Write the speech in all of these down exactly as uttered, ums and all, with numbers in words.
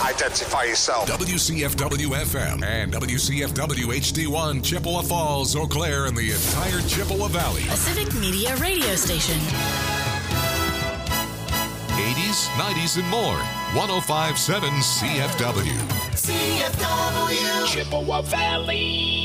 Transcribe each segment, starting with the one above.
Identify yourself. W C F W F M and W C F W H D one, Chippewa Falls, Eau Claire, and the entire Chippewa Valley. A Civic Media radio station. eighties, nineties, and more. one oh five point seven C F W. C F W. Chippewa Valley.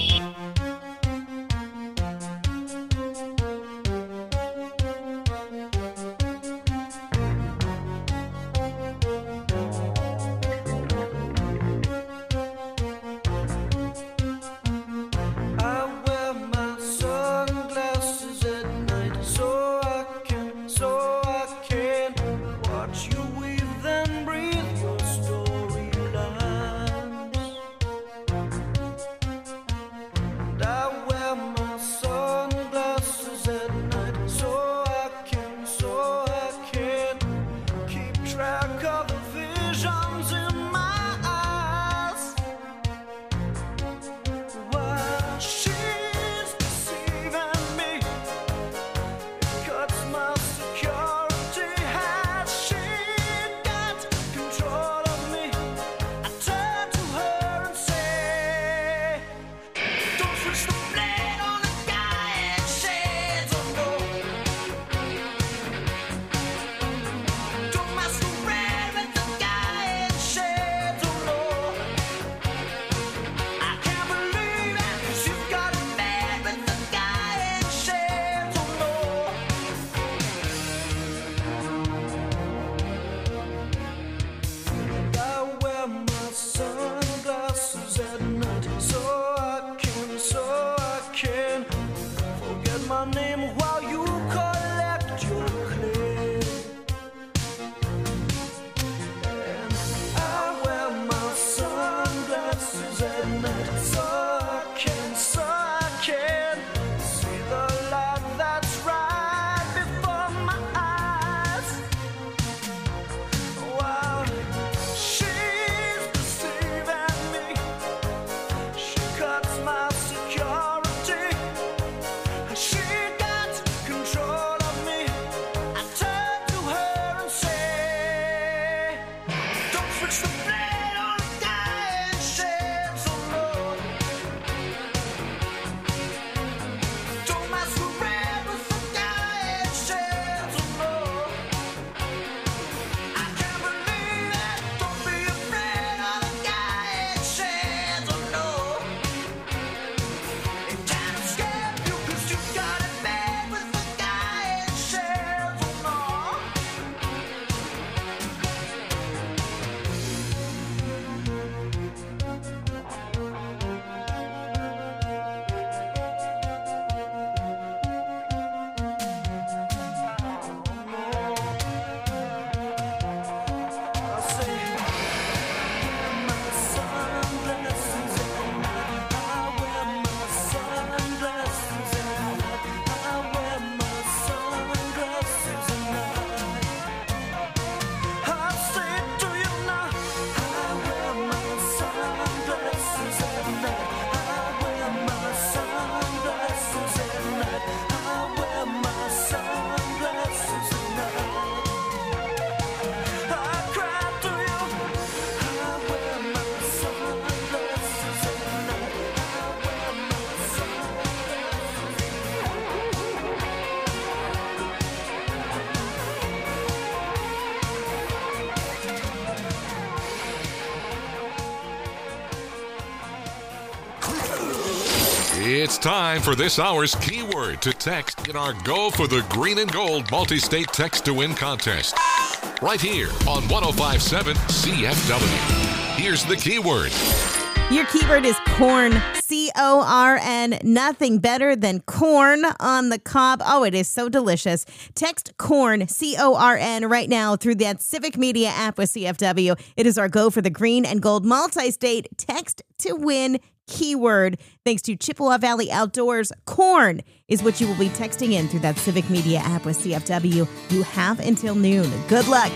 It's time for this hour's keyword to text in our Go for the Green and Gold multi-state text to win contest. Right here on one oh five point seven C F W. Here's the keyword. Your keyword is corn, C O R N. Nothing better than corn on the cob. Oh, it is so delicious. Text corn, C O R N, right now through that Civic Media app with C F W. It is our Go for the Green and Gold multi-state text to win keyword. Thanks to Chippewa Valley Outdoors, corn is what you will be texting in through that Civic Media app with C F W. You have until noon. Good luck.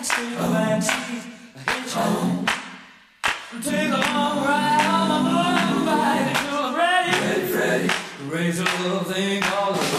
take a backseat, I hitch home. Take a long ride on my motorbike until I'm ready, ready, ready to raise a little thing called love.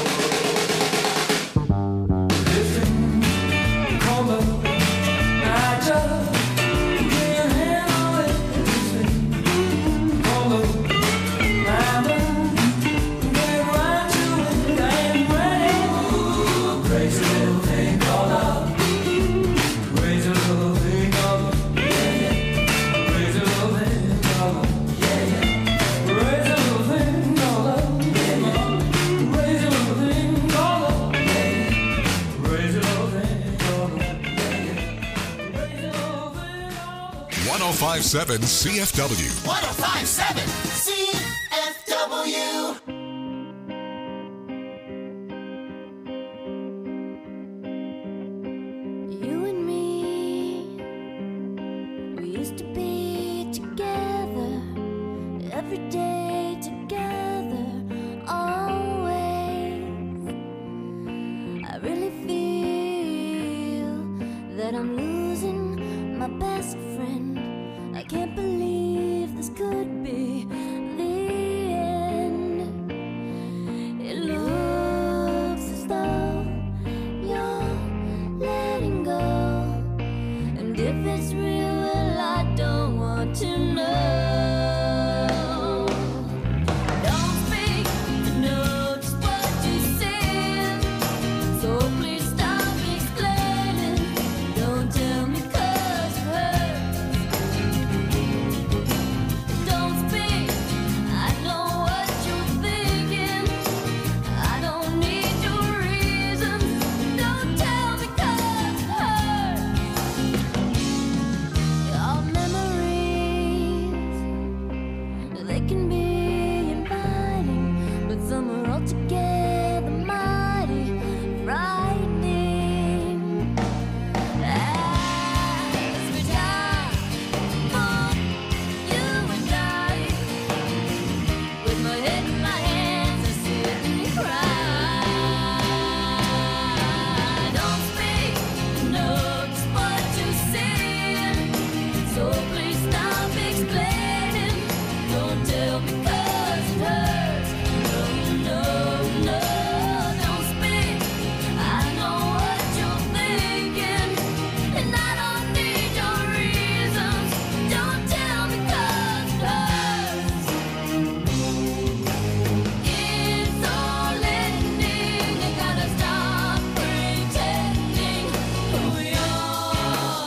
This thing called love, I just can't handle it. This thing called love, I'm get right to it. I am ready. Raise a little thing called love. Raise a little thing called love. Raise a little thing called love. Raise a little thing called love. Raise a little thing called love. Raise a little thing called love. Raise a little thing called love. one oh five point seven C F W. one oh five point seven C F W. You and me, we used to be together, every day together, always. I really feel that I'm losing my best friend. I can't believe this could be the end. It looks as though you're letting go, and if it's real, well, I don't want to know. Don't speak to know just what you said, so please stop explaining. Don't tell me 'cause it hurts. Don't speak, I know what you're thinking. I don't need your reasons. Don't tell me 'cause it hurts. Your memories, they can be inviting, but some are altogether mighty frightening. As we die for you and I, with my head in my hands, I sit and cry. Don't speak, know just what you said, so please stop explaining. Don't tell me 'cause it hurts. No, no, no, don't speak. I know what you're thinking, and I don't need your reasons. Don't tell me 'cause it hurts. It's all ending. You gotta stop pretending who you are.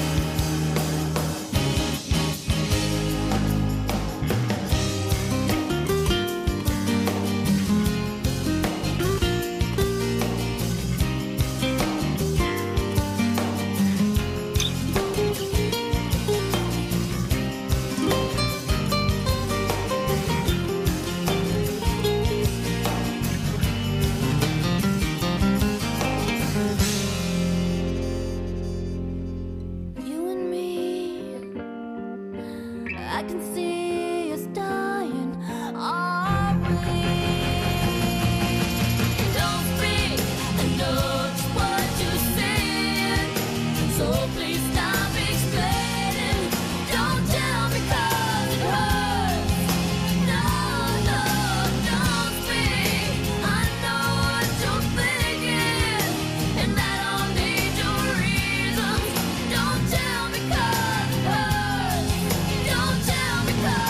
You and me, I can see us dying, are we? Don't speak, I know just what you said, so please stop explaining. Don't tell me 'cause it hurts. No, no, don't speak. I know what you're thinking, and I don't need your reasons. Don't tell me 'cause it hurts. Don't tell me 'cause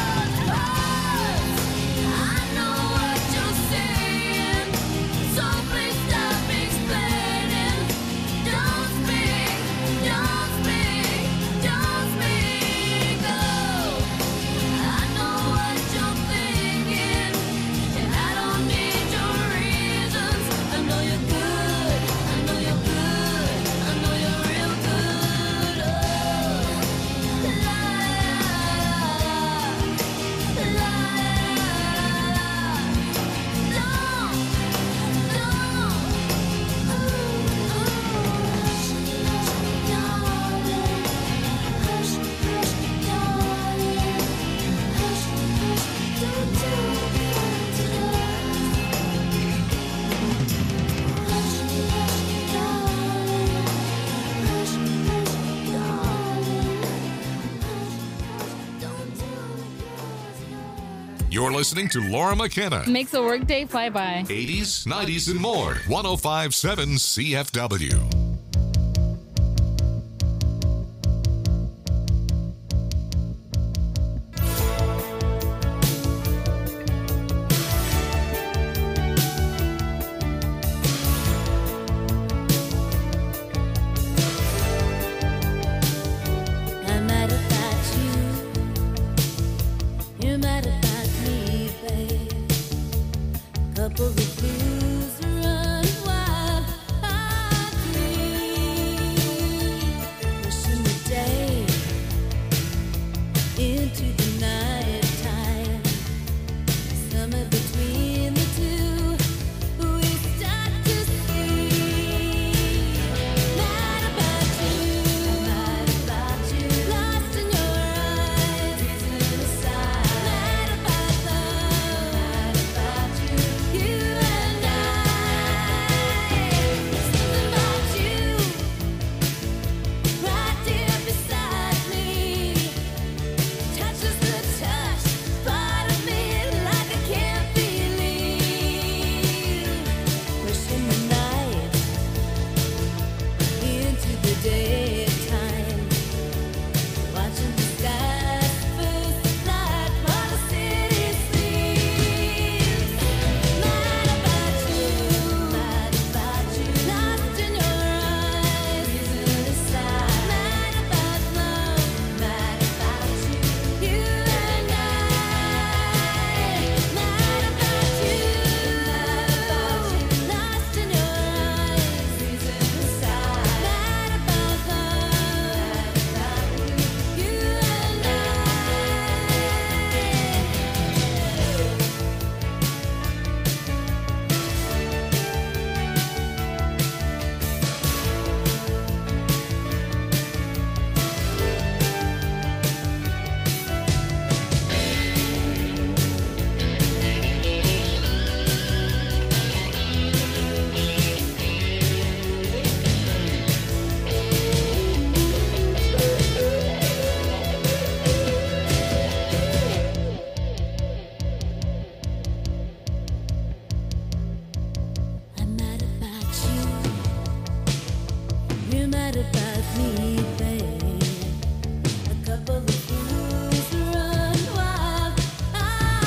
You're listening to Laura McKenna. Makes a workday fly by. eighties, nineties, and more. one oh five point seven C F W. I'm mad about you. You're mad about me, babe. Couple of blues run wild. I dream, wishing the day into the night time. Somewhere between the two, we start to see. Mad about you, mad about you, lost in your eyes, reason aside. Mad about love, mad about you, you and I. Something about you, right there beside me, touches the touch, part of me like I can't believe. Pushing the night into the daytime, watching the skies first light while the city sleeps. Mad about you, mad about you, lost in your eyes, reason aside. Mad about love, mad about you, you and I. Mad about you, mad about you, lost in your eyes, reason aside. Mad about love, mad about you, you and I. I'm mad about you. You're mad about me, babe. A couple of fools run wild. I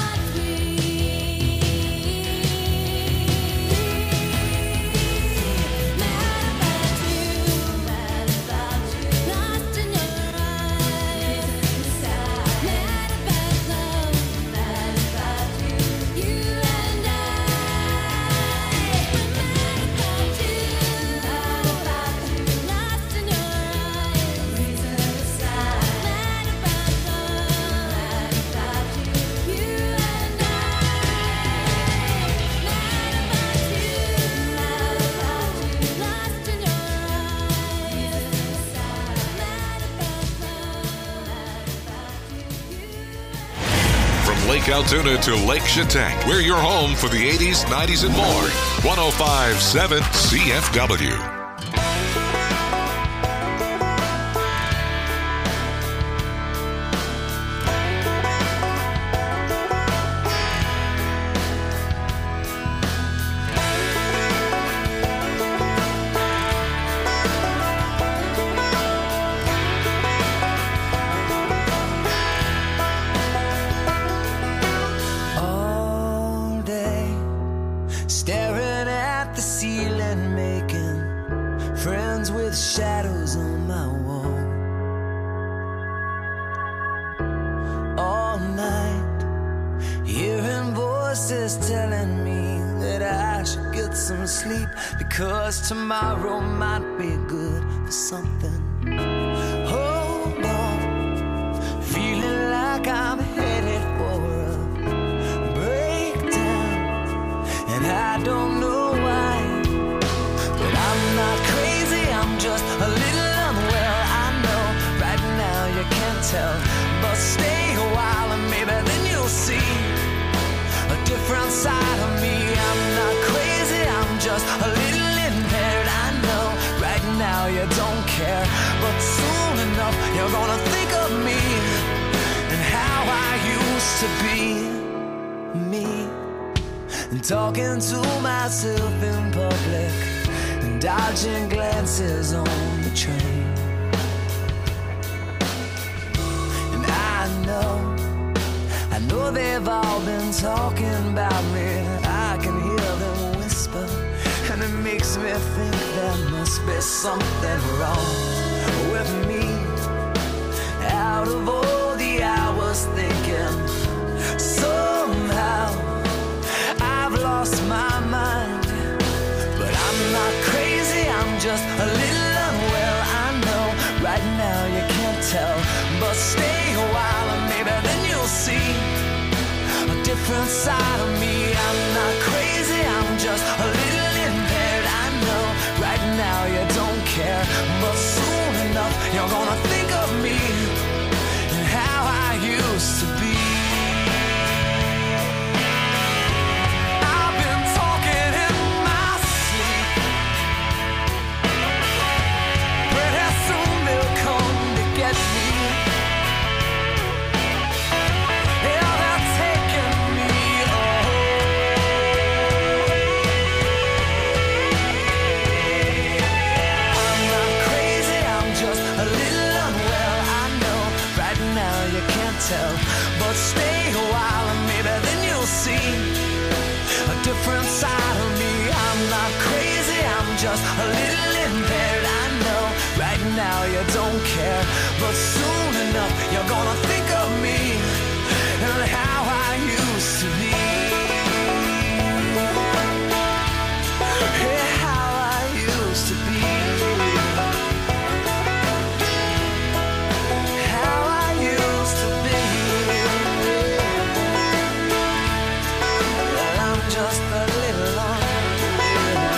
dream. Mad about you, mad about you, lost in your eyes. Mad about love, mad about you, you and I. Mad about you, mad about you, lost in your eyes. Reason aside. Mad about love, mad about you, you and I. Mad about you, mad about you, lost in your eyes. Mad about love, mad about you, you and From Lake Altoona to Lake Chetek, we're your home for the eighties, nineties, and more. one oh five point seven C F W. All day, staring at the ceiling, making friends with shadows on my wall. All night, hearing voices telling me that I should get some sleep, because tomorrow might be good for something. Hold on, feeling like I'm headed for a breakdown, and I don't know why, but I'm not crazy, I'm just a little unwell. I know right now you can't tell, but stay a while and maybe then you'll see a different side of me. I'm not crazy, I'm just a little impaired. I know right now you don't care, but soon enough you're gonna think of me and how I used to be. I'm talking to myself in public, dodging glances on the train. And I know, I know they've all been talking about me. I can hear them whisper, and it makes me think there must be something wrong with me. Out of all the hours thinking, somehow I've lost my mind. But I'm not crazy, I'm just a little unwell. I know right now you can't tell, but stay a while and maybe then you'll see a different side of me. I'm not crazy, I'm just a little impaired. I know right now you don't care, but soon enough you're gonna think of me and how I used to be. I've been talking in my sleep. Pretty soon they'll come to get me. Yeah, they're taking me away. I'm not crazy, I'm just a little unwell. I know right now you can't tell, but stay a while and maybe then you'll see a different side of me. I'm not crazy, I'm just a little impaired. I know right now you don't care, but soon enough you're gonna think of me and how I used to be. Yeah, how I used to be. How I used to be. Well, I'm just a little unreal.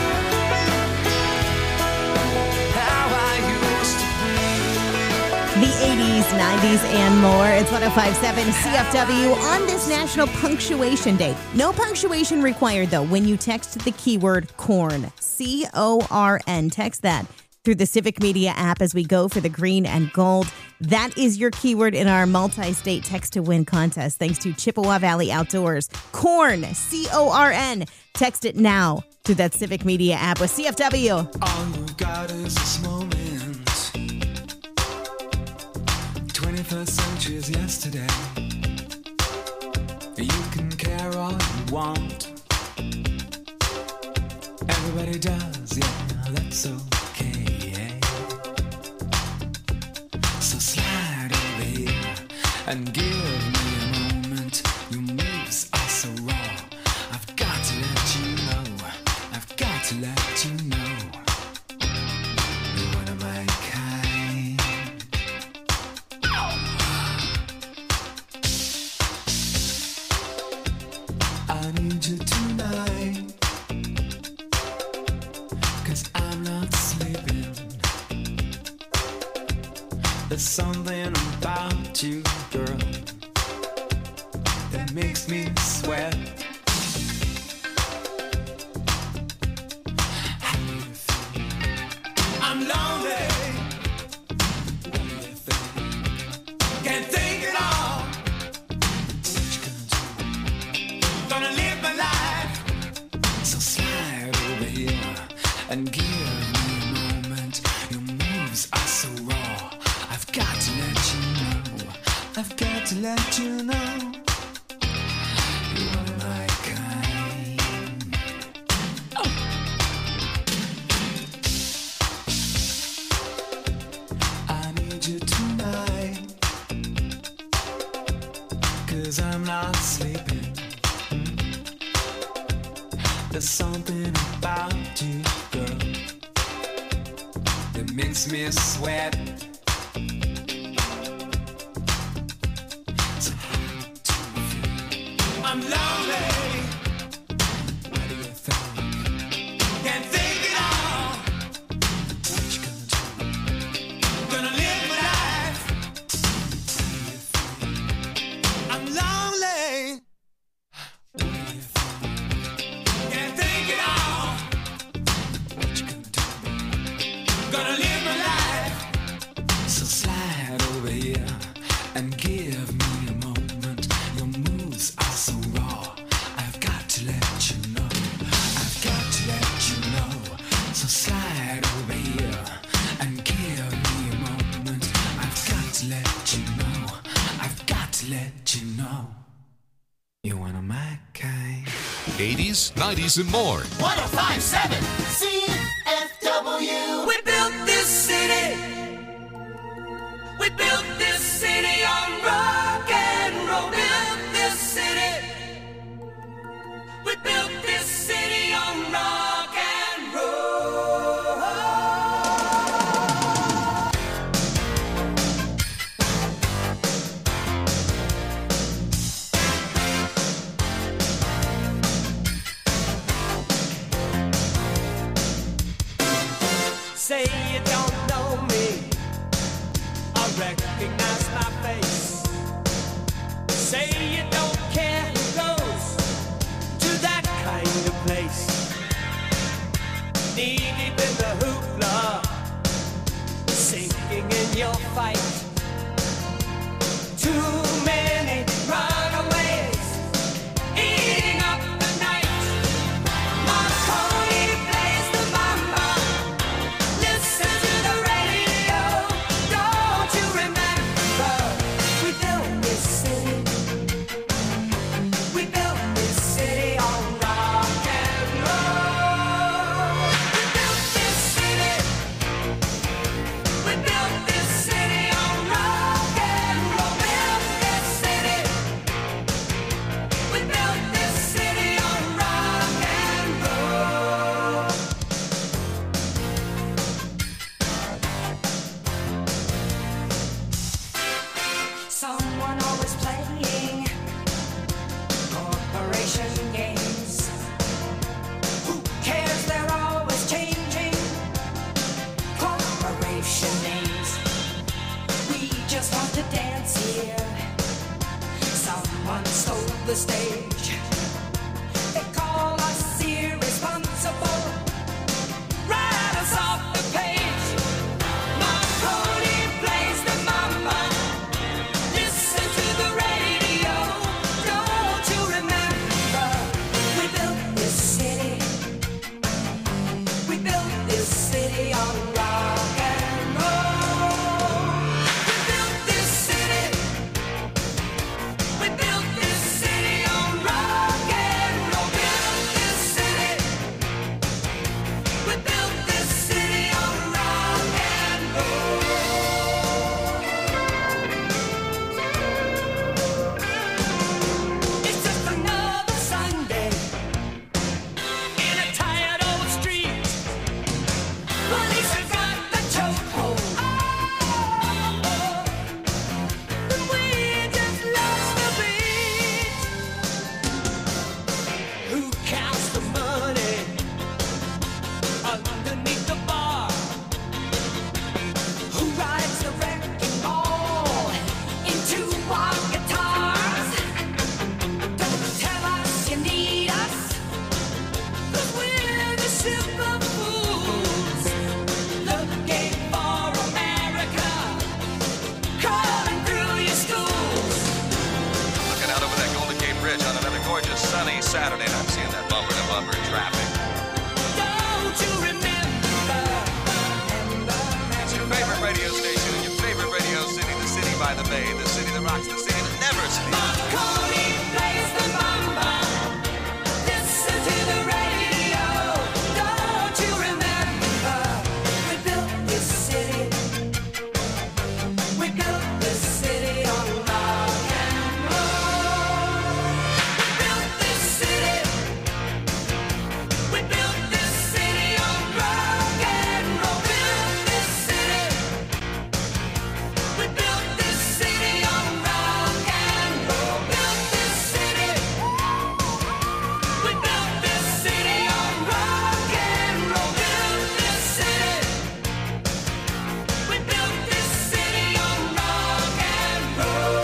How I used to be. The eighties, nineties, and more. It's one oh five point seven C F W on this National Punctuation Day. No punctuation required, though, when you text the keyword corn. C O R N. Text that through the Civic Media app as we go for the green and gold. That is your keyword in our multi-state text-to-win contest, thanks to Chippewa Valley Outdoors. Corn, C O R N. Text it now through that Civic Media app with C F W. All you've got is this moment. twenty-first century is yesterday. You can care all you want. Everybody does, yeah, that's okay. So slide over here and give me a moment. Your moves are so raw. I've got to let you know. I've got to let you know. You're one of my kind. I need you tonight, 'cause I'm not sleeping. There's something about you, girl, that makes me sweat. How do you feel? I'm lonely. What do you think? Can't think at all. What you gonna do? Gonna live my life. So slide over here and give me a moment. Your moves are so raw. I've got to let you know. I've got to let you know. You're one of my kind. Oh. I need you tonight, 'cause I'm not sleeping. There's something about you, girl, that makes me sweat. So how do you feel? I'm lonely. What do you think? Can't think at all. What you gonna do? Gonna live my life. What do you think? I'm lonely. What do you think? Can't think at all. What you gonna do? Gonna live my life. So slide over here and give me a moment. Your moves are so raw. I've got to let let you know you're one of my kind. eighties, nineties, and more. one oh five point seven C F W. We built this city. We built this city on rock and roll. Built this city. We built this city on rock and roll. Say you don't know me, I recognize my face. Say you don't care who goes to that kind of place. Knee deep in the hoopla, sinking in your fight. Too many runaways, eating up the night. Marconi plays the mama. Listen to the radio. Don't you remember? We built this city. We built this city on rock and roll. We built this city. We built this city on rock and roll. Built this city. We built this city on rock and roll. Someone always playing corporation games. Who cares? They're always changing corporation names. We just want to dance here. Someone stole the stage. They call us irresponsible. Write us off the page. Marconi plays the mama. Listen to the radio. Don't you remember? We built this city. We built this city on rock and roll. We built this city. We built this city on rock and roll. Built this city. We built this city on rock and roll. It's just another Sunday in a tired old street. Police have got the chokehold, and we just lost the beat. Who counts the money underneath the bar? Who rides the wrecking ball into our guitars? Don't tell us you need us, 'cause we're the super fools looking for America, crawling through your schools. Looking out over that Golden Gate Bridge on another gorgeous sunny Saturday night, seeing that bumper to bumper traffic. Don't you remember? It's your favorite radio station in your favorite radio city, the city by the bay, the city that rocks, the city that never sleeps. Marconi plays the mama. Listen to the radio. Don't you remember? We built this city. We built this city on rock and roll. We built this city. We built this city on rock and roll. Built this city. We built this city on rock and roll. Built this city. We built this city on rock and roll. Built this city. We built this city on rock and roll.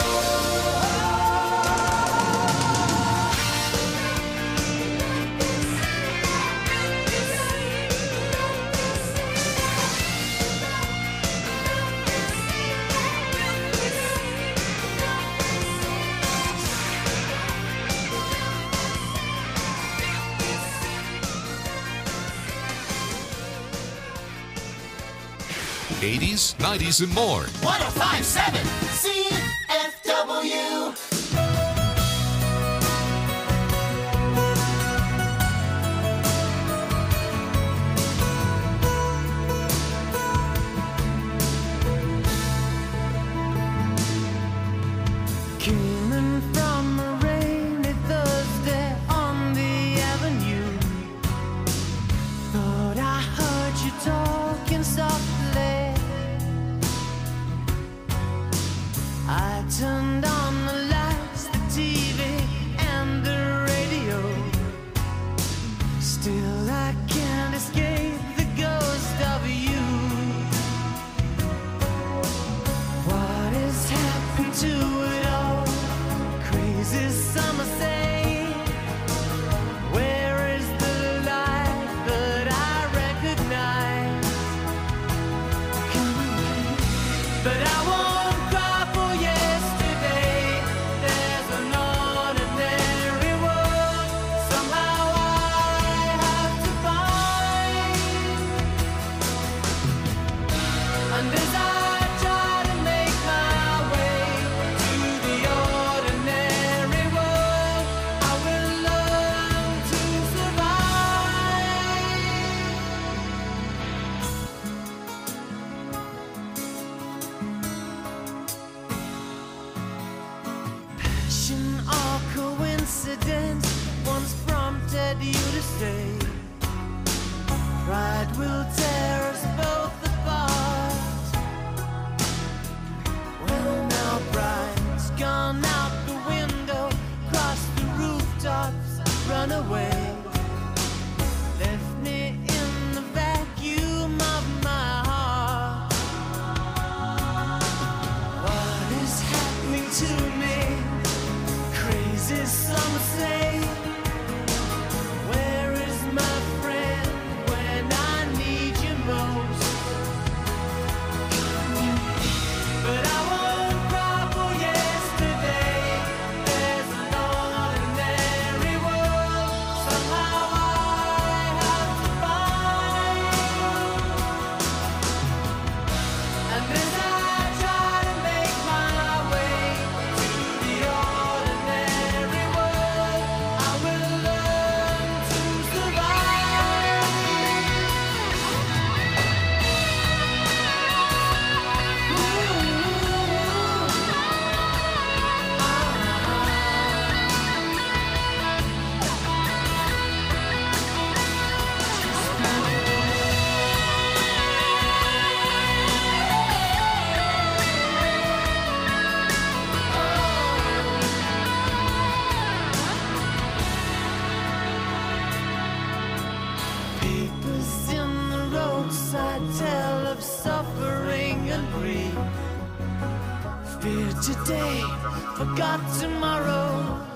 eighties, nineties, and more. one oh five point seven C F W. I turned on the lights, the T V, and the radio. Still I can't escape the ghost of you. What has happened to it all? Crazy summer say, where is the life that I recognize? But I won't cry for yesterday. There's an ordinary world somehow I have to find. And as I try to make my way to the ordinary world, I will learn to survive. Passion or coincidence once prompted you to say, pride will tear us both apart. Well, now pride's gone out the window, crossed the rooftops, run away. Left me in the vacuum of my heart. What is happening to me? Crazy some say. Where is my friend when I need you most? But I won't cry for yesterday. There's an ordinary world somehow I have to find. And as I try to make my way to the ordinary world, I will learn to survive. Papers in the roadside tell of suffering and grief. Fear today, forgot tomorrow.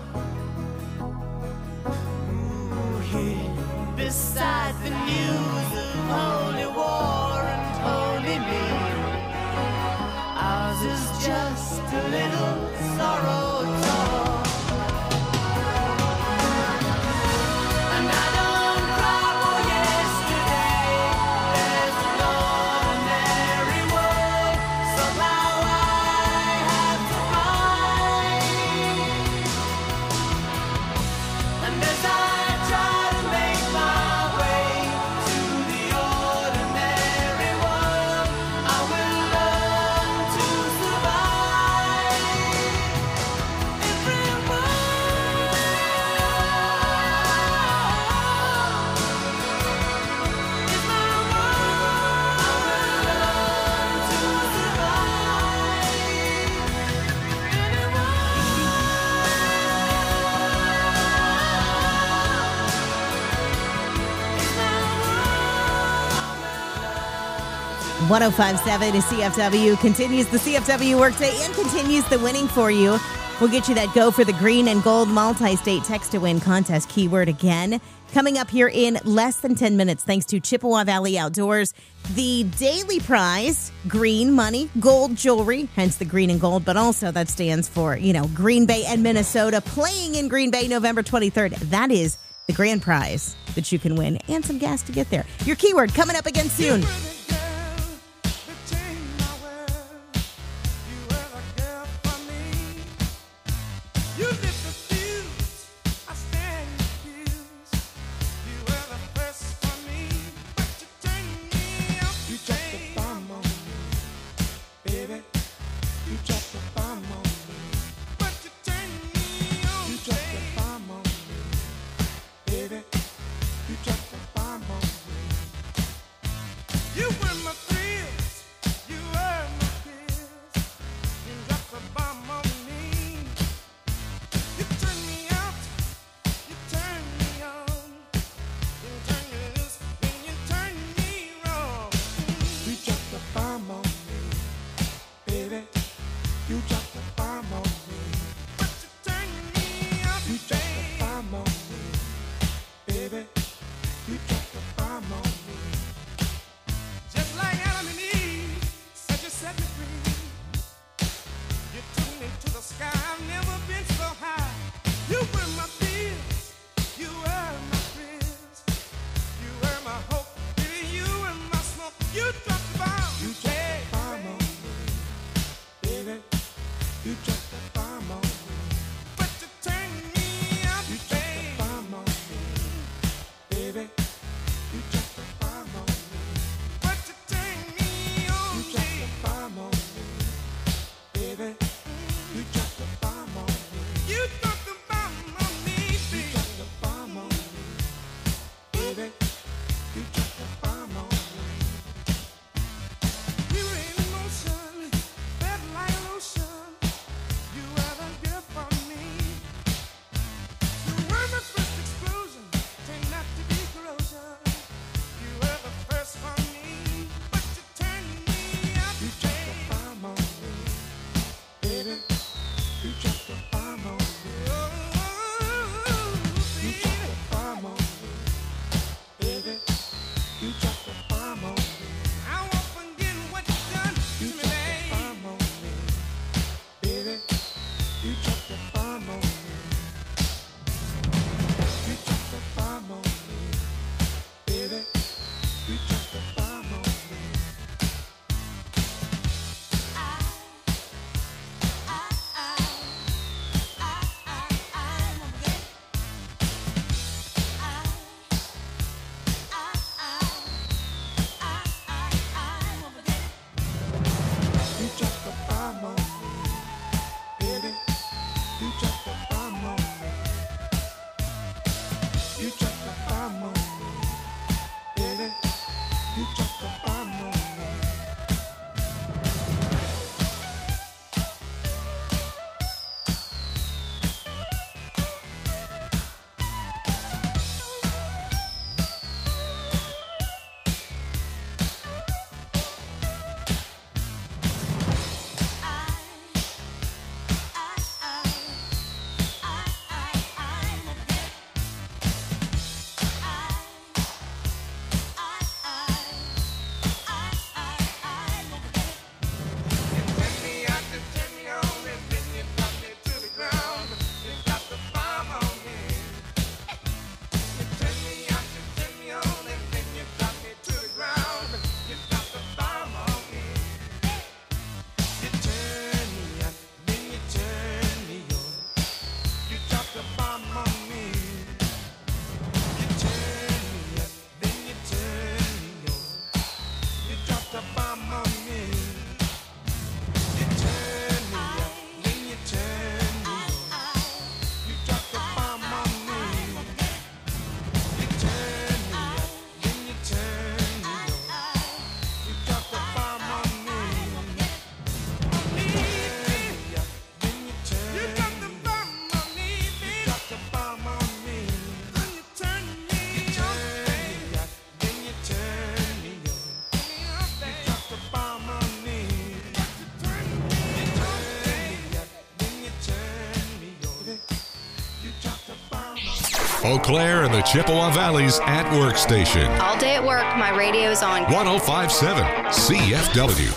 Ooh, here beside the news of holy war and holy me, ours is just a little sorrow talk. And I don't cry for yesterday. There's an ordinary world somehow I have to find. And as I try to make my way to the ordinary world, I will learn to survive. Everyone. one oh five point seven is C F W, continues the C F W workday and continues the winning for you. We'll get you that go for the green and gold multi-state text to win contest keyword again. Coming up here in less than ten minutes, thanks to Chippewa Valley Outdoors, the daily prize, green money, gold jewelry, hence the green and gold, but also that stands for, you know, Green Bay and Minnesota playing in Green Bay November twenty-third. That is the grand prize that you can win and some gas to get there. Your keyword coming up again soon. You You dropped the bomb on me. But you turned me up, you dropped the bomb on me. Baby, you dropped the bomb on me. Just like Adam and Eve, said you set me free. You took me to the sky, I've never been so high. You were my fears, you were my fears. You were my hope, baby, you were my smoke. You dropped the bomb, you dropped the bomb on me. Baby, you dropped the bomb on me. But you turned me up, you dropped the bomb on me. Baby, you dropped the bomb on me. But you turned me on, you dropped the bomb on me. Baby, you dropped the bomb on me. You dropped the bomb on me, baby. You dropped the bomb on me. Baby, you dropped the bomb on me. We were in motion, felt like lotion. You were the gift for me. You were my first explosion, turned out to be corrosion. You were the first for me, but you turned me up. You dropped the bomb on me, baby. You dropped the bomb on me. You dropped the bomb on me, baby. You dropped the bomb on me. I won't forget what you done to me, baby. Bomb on me, baby. You dropped the bomb on me. You dropped the bomb on me, baby. You dropped the bomb on me. You dropped the bomb on me, baby. You dropped the bomb on me. You dropped the bomb on me, baby. You dropped the bomb on me. Eau Claire and the Chippewa Valley's at work station. All day at work, my radio's on. one oh five point seven C F W.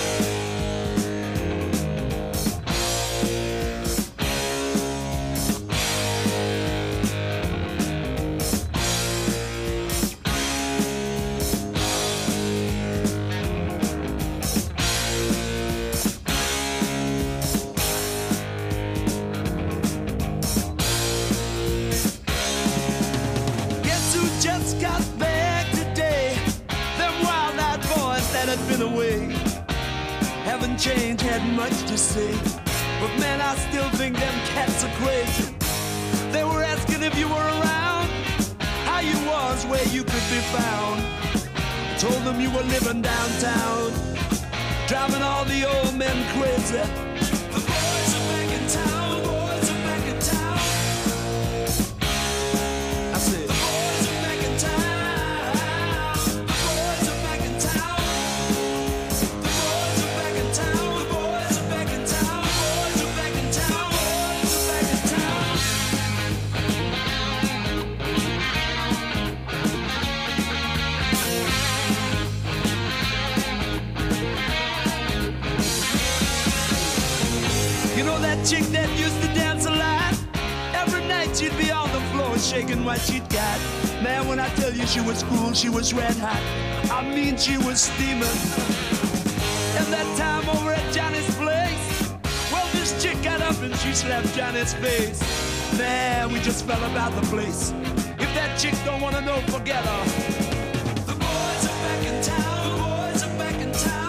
Guess who just got back today? Them wild-eyed boys that had been away haven't changed, had much to say. But man, I still think them cats are crazy. They were asking if you were around, how you was, where you could be found. I told them you were living downtown, driving all the old men crazy. The boys are back in town, boys are back in town. I said, the boys are back in town. The boys are back in town. The boys are back in town. The boys are back in town. You know that chick that used to dance a lot? Every night she'd be on the floor shaking what she'd got. Man, when I tell you she was cool, she was red hot. I mean, she was steaming. And that time over at Johnny's place, well, this chick got up and she slapped Johnny's face. Man, we just fell about the place. If that chick don't wanna know, forget her. The boys are back in town. The boys are back in town.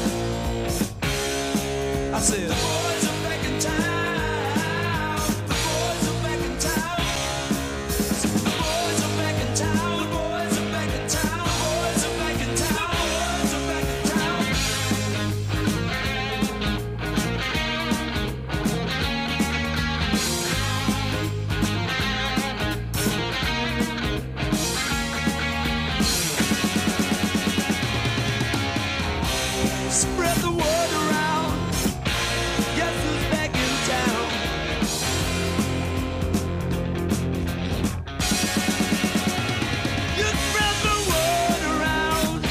I said, the boys are back in town. The boys are back in town. The boys are back in town. The boys are back in town. The boys are back in town. The boys are back in town. Spread the word around. Guess who's back in town? You spread the word around.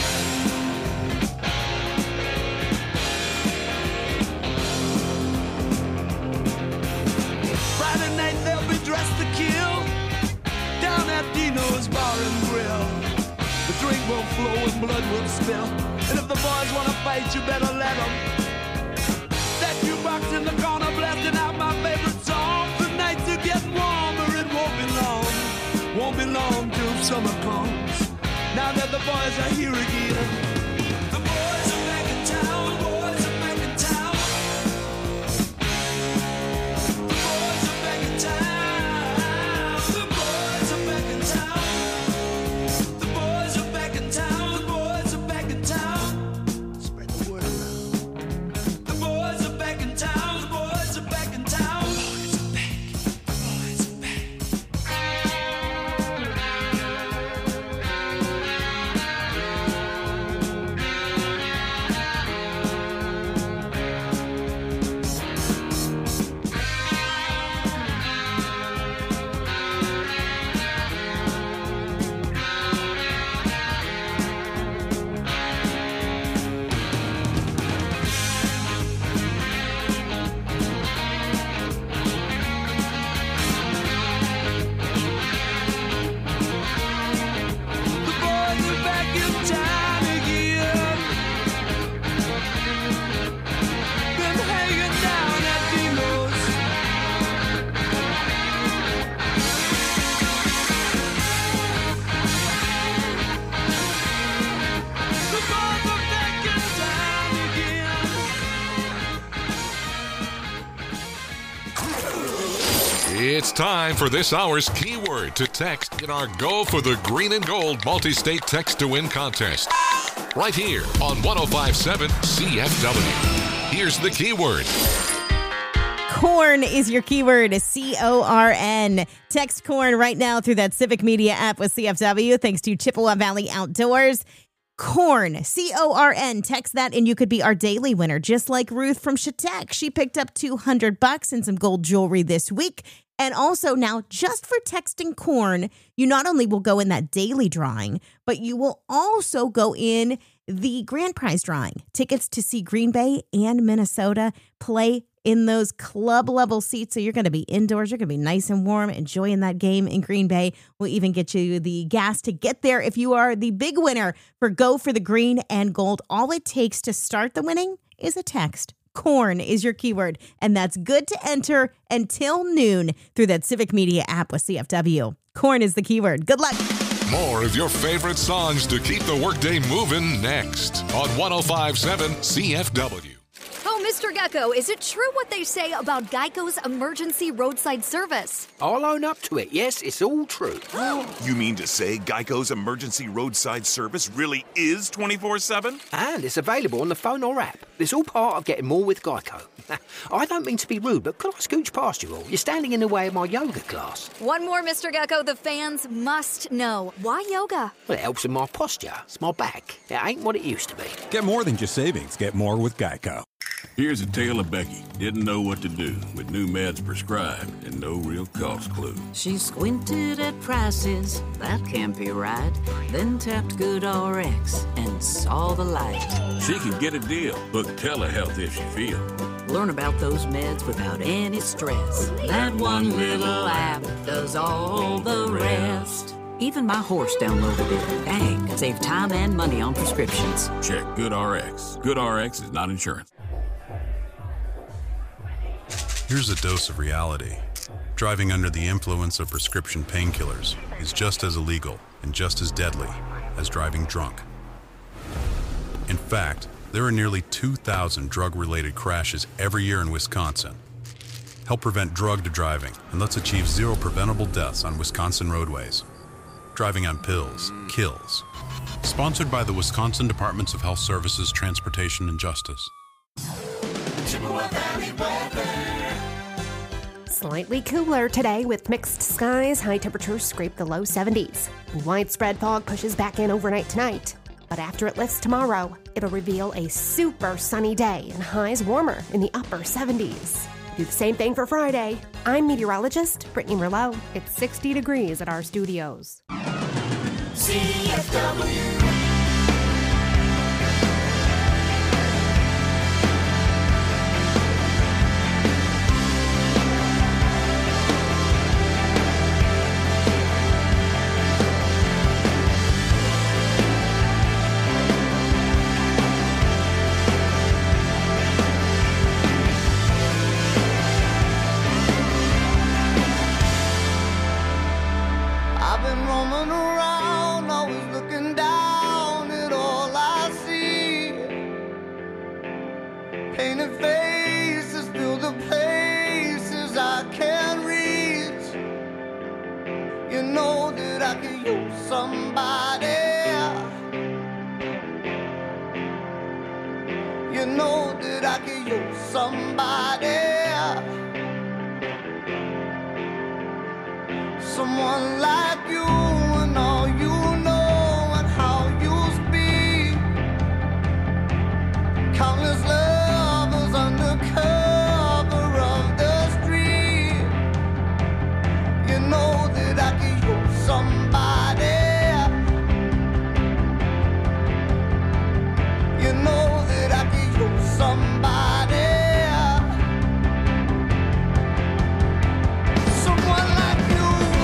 Friday night they'll be dressed to kill down at Dino's Bar and Grill. The drink will flow and blood will spill. And if the boys wanna fight, you better let them. That jukebox in the corner blasting out my favorite song. The nights are getting warmer, it won't be long. Won't be long till summer comes. Now that the boys are here again. The boys are back in town. The boys are back in town. The boys are back in town. The boys are back in town. The boys are back in town. The boys are back in town. Spread the word around. The boys are back in town. The boys are back in town. The boys are back. The boys are back. The boys are back in town again. Been hanging down at Dino's. The boys are back in town again. It's time for this hour's keyword to text in our Go for the Green and Gold multi-state text to win contest. Right here on one oh five point seven C F W. Here's the keyword. Corn is your keyword, C O R N. Text corn right now through that Civic Media app with C F W, thanks to Chippewa Valley Outdoors. Corn, C O R N. Text that and you could be our daily winner, just like Ruth from Chautauqua. She picked up two hundred bucks and some gold jewelry this week. And also now, just for texting corn, you not only will go in that daily drawing, but you will also go in the grand prize drawing. Tickets to see Green Bay and Minnesota play in those club level seats. So you're going to be indoors. You're going to be nice and warm, enjoying that game in Green Bay. We'll even get you the gas to get there if you are the big winner for Go for the Green and Gold. All it takes to start the winning is a text. Corn is your keyword, and that's good to enter until noon through that Civic Media app with C F W. Corn is the keyword. Good luck. More of your favorite songs to keep the workday moving next on one oh five point seven C F W. Oh, Mister Gecko, is it true what they say about Geico's emergency roadside service? I'll own up to it. Yes, it's all true. You mean to say Geico's emergency roadside service really is twenty-four seven? And it's available on the phone or app. It's all part of getting more with Geico. I don't mean to be rude, but could I scooch past you all? You're standing in the way of my yoga class. One more, Mister Gecko, the fans must know. Why yoga? Well, it helps with my posture. It's my back. It ain't what it used to be. Get more than just savings. Get more with Geico. Here's a tale of Becky. Didn't know what to do with new meds prescribed and no real cost clue. She squinted at prices, that can't be right. Then tapped GoodRx and saw the light. She can get a deal. Book telehealth if she feels. Learn about those meds without any stress. That one little app does all the rest. Even my horse downloaded it. Dang, save time and money on prescriptions. Check GoodRx. GoodRx is not insurance. Here's a dose of reality. Driving under the influence of prescription painkillers is just as illegal and just as deadly as driving drunk. In fact, there are nearly two thousand drug-related crashes every year in Wisconsin. Help prevent drug driving, and let's achieve zero preventable deaths on Wisconsin roadways. Driving on pills kills. Sponsored by the Wisconsin Departments of Health Services, Transportation, and Justice. Chippewa Valley weather. Slightly cooler today with mixed skies. High temperatures scrape the low seventies. Widespread fog pushes back in overnight tonight. But after it lifts tomorrow, it'll reveal a super sunny day and highs warmer in the upper seventies. Do the same thing for Friday. I'm meteorologist Brittany Merlot. It's sixty degrees at our studios. C F W. I've been roaming around, always looking down at all I see. Painted faces fill the places I can't reach. You know that I could use somebody. You know that I could use somebody. Someone like you and all you know and how you speak. Countless lovers under cover of the street. You know that I could use somebody. You know that I could use somebody. Someone like you.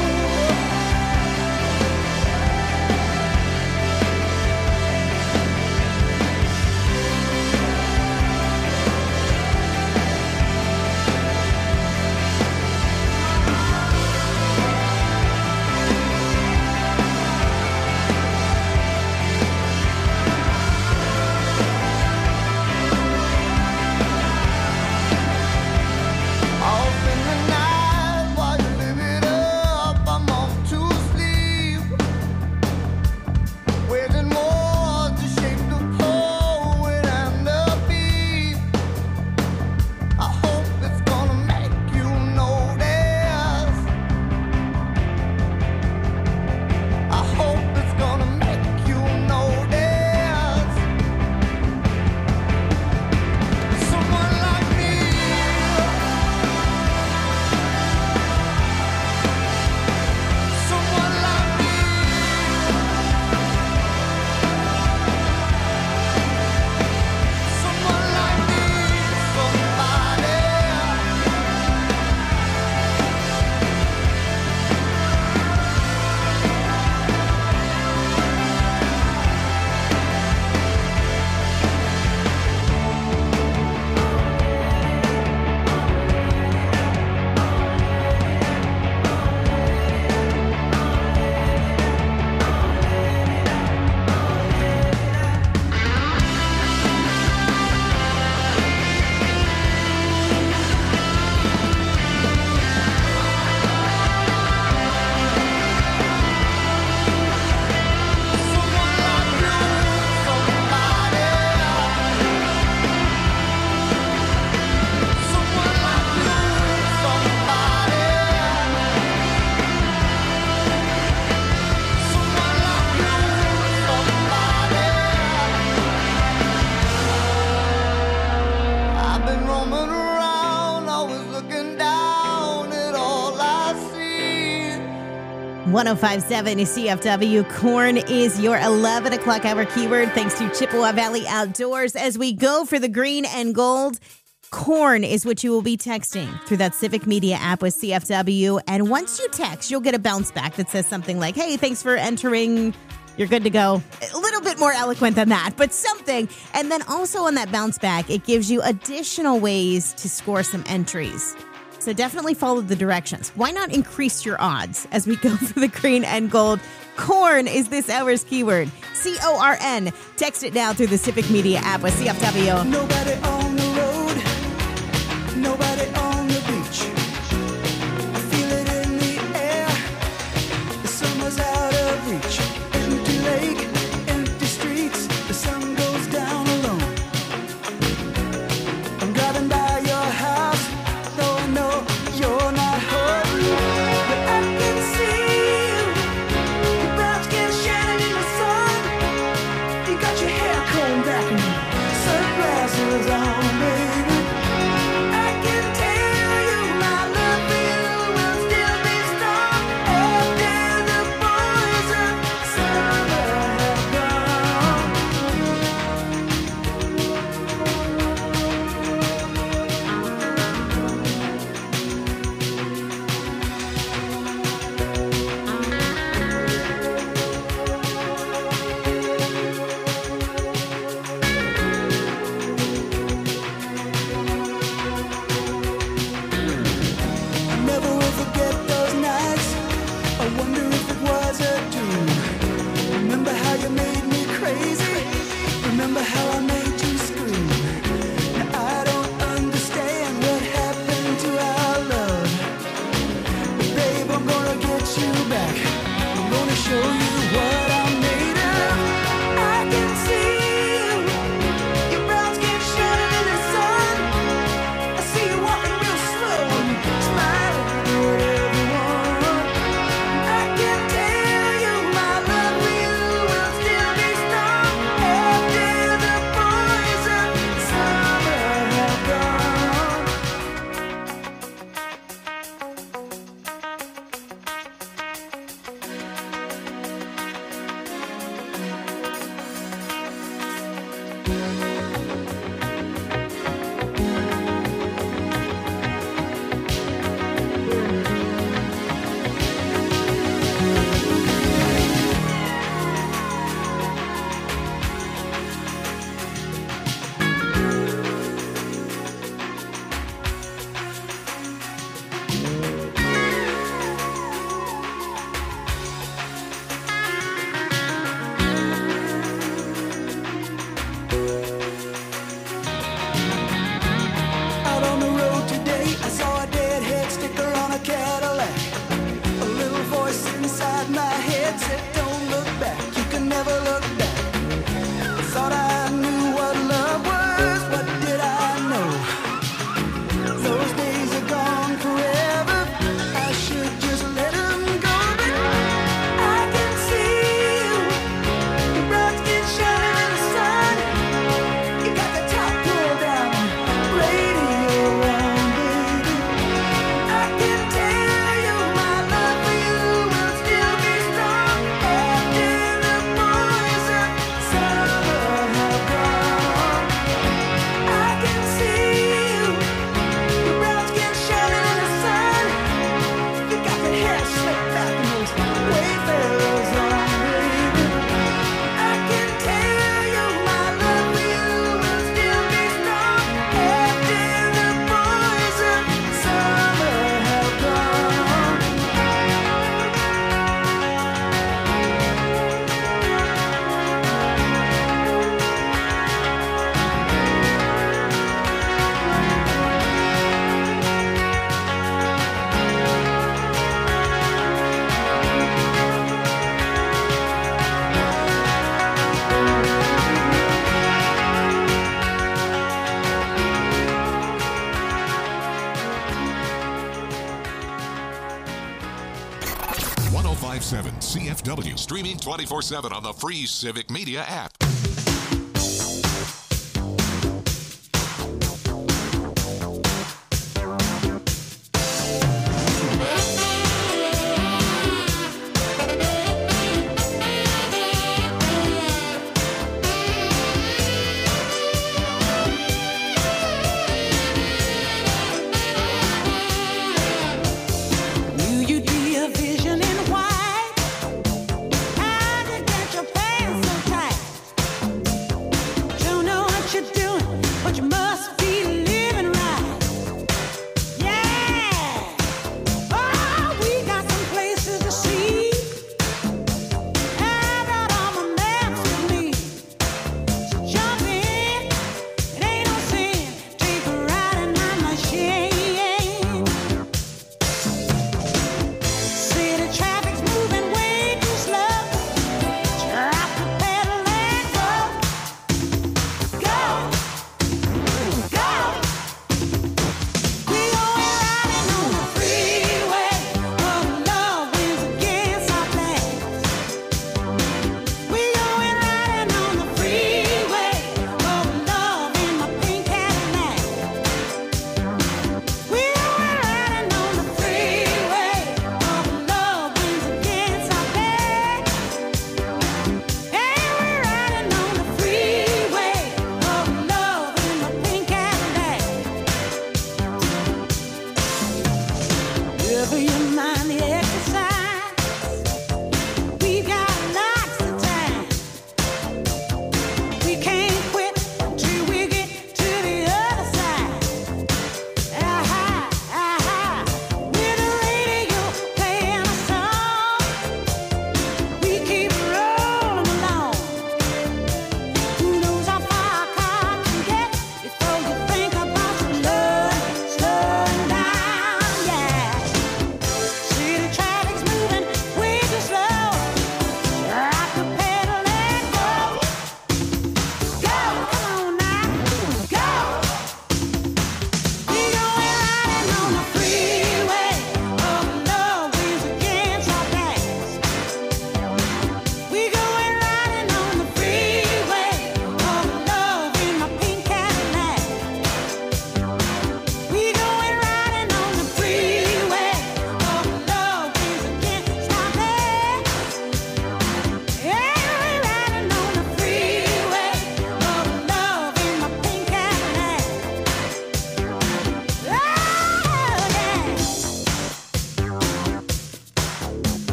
one oh five point seven C F W. Corn is your eleven o'clock hour keyword thanks to Chippewa Valley Outdoors as we go for the green and gold. Corn is what you will be texting through that Civic Media app with C F W. And once you text, you'll get a bounce back that says something like, hey, thanks for entering. You're good to go. A little bit more eloquent than that, but something. And then also on that bounce back, it gives you additional ways to score some entries. So definitely follow the directions. Why not increase your odds as we go for the green and gold? Corn is this hour's keyword. C O R N. Text it now through the Civic Media app with C F W. Nobody on the road, nobody on the beach. I feel it in the air, the summer's out of reach. Empty lake, empty streets, the sun goes down alone. I'm driving by your house, though I know you're not home. But I can see you, your brown skin shining in the sun. You got your hair combed back and sunglasses on, baby. I can tell you my love for you will still be strong after the boys of summer have gone. I never will forget those nights. I wonder if it was a dream. Remember how you made me crazy? Remember how I made you scream? Now I don't understand what happened to our love. But babe, I'm gonna get you back. I'm gonna show you what I'm made of. I can see you, your brown skin shining in the sun. I see you walking real slow and smiling at everyone. I can tell you my love for you will still be strong after the boys of summer have gone. Out on the road today, I saw a deadhead sticker on a Cadillac. A little voice inside my head said, don't look back, you can never look back. I thought I knew what love was, what did I know? Those days are gone forever, I should just let them go. But I can see you, your brown skin shining in the sun. You got the top pulled down, radio on, baby. I can tell you my love for you will still be strong after the boys of summer have gone. I can see you, your brown skin shining in the sun. You got that hair slicked back and those wayfarers on, baby. I can tell you my love for you will still be strong after the boys of summer have gone. one oh five point seven C F W, streaming twenty-four seven on the free Civic Media app.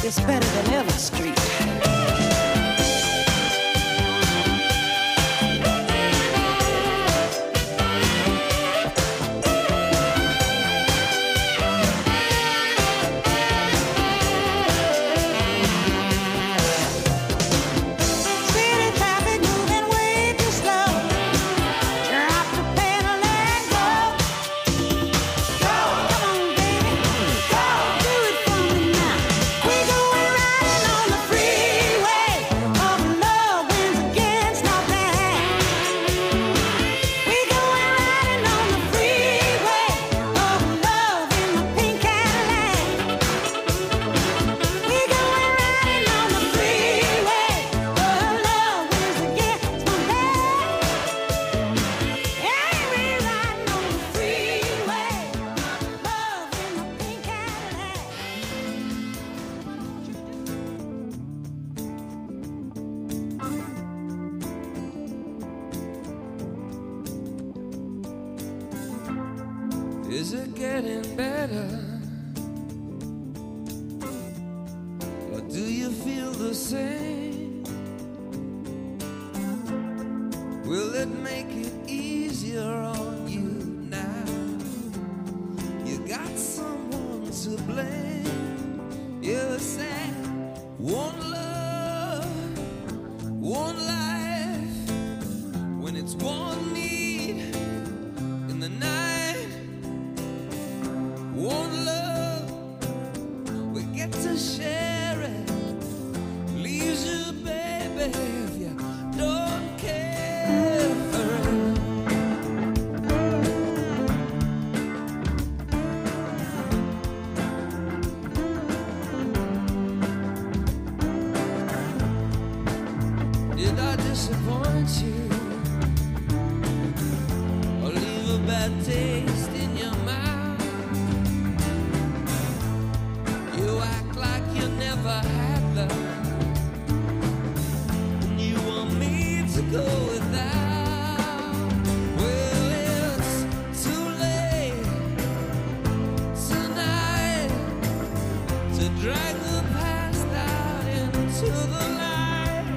It's better than Elm Street. Is it getting better? Or do you feel the same? Will it make it easier on you now? You got someone to blame. You said one love, one life. When it's one need in the night, one love, we get to share it. Leaves you, baby, if you don't care for it. Did I disappoint you? Or leave a bad taste in your mouth? Never had love, and you want me to go without. Well, it's too late tonight to drag the past out into the light.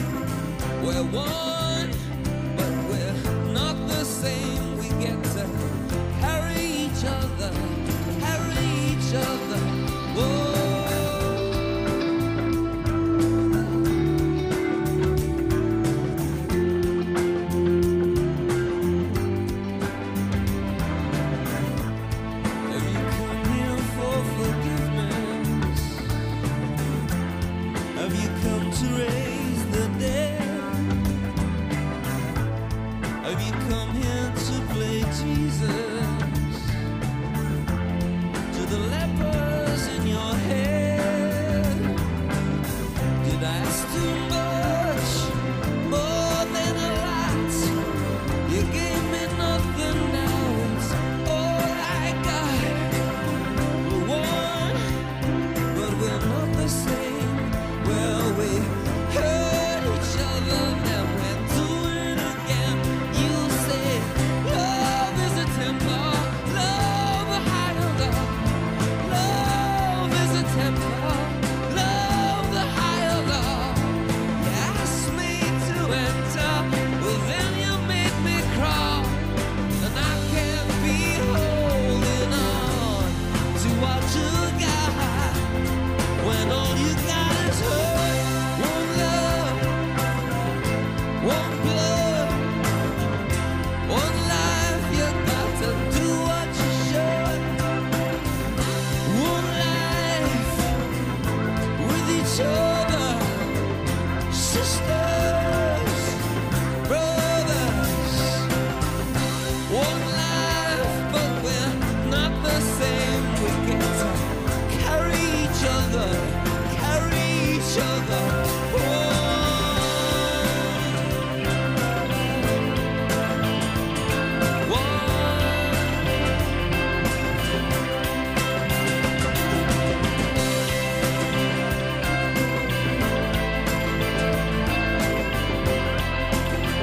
We're one, but we're not the same. We get to carry each other, carry each other. Whoa. Carry each other, carry each other.